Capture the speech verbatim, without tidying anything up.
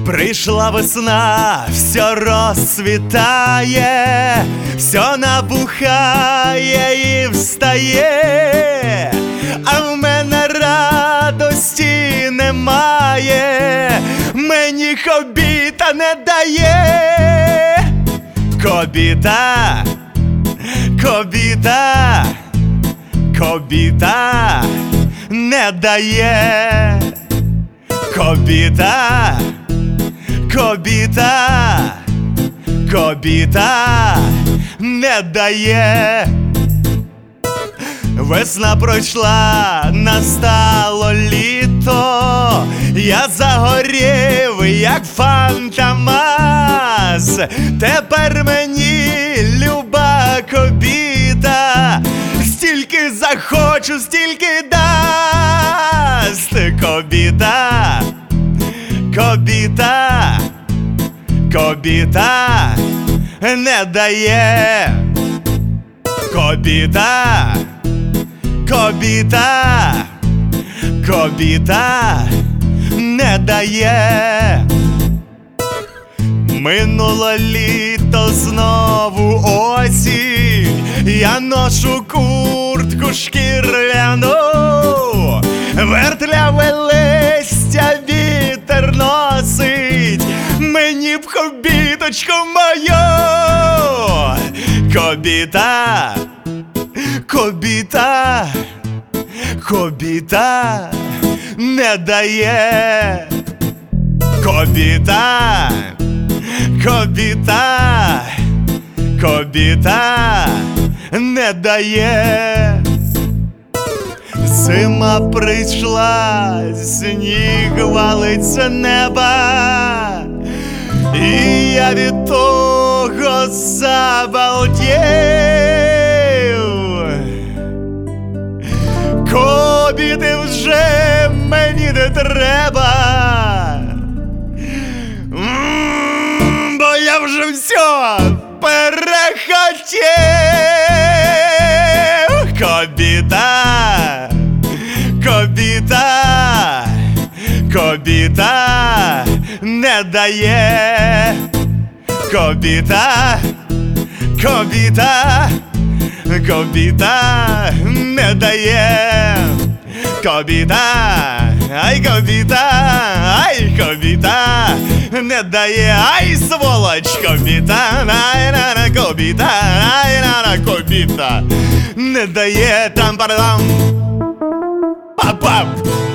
Прийшла весна, все розцвітає, все набухає і встає, а в мене радості немає, мені кобіта не дає. Кобіта, кобіта, кобіта не дає. Кобіта, кобіта, кобіта не дає. Весна пройшла, настало літо, я загорів, як фантомас. Тепер мені люба кобіта, стільки захочу, стільки дасть. Кобіта, кобіта, кобіта не дає. Кобіта, кобіта, кобіта не дає. Минуло літо, знову осінь, я ношу куртку шкіряну, вертляве листя вітер носить, мені б кобіточку мою. Кобіта, кобіта, кобіта не дає. Кобіта, кобіта, кобіта не дає. Зима прийшла, сніг валиться неба, і я від того забалдів. Кобіти вже мені не треба, М-м, бо я вже все перехотів. Кобіта, кобіта, кобіта не дає. Кобіта, кобіта, кобіта не дає. Кобіта, ай кобіта, ай кобіта не дає. Ай сволоч, кобіта, ай на кобіта, ай на кобіта не дає. Там-парам, пап-пап.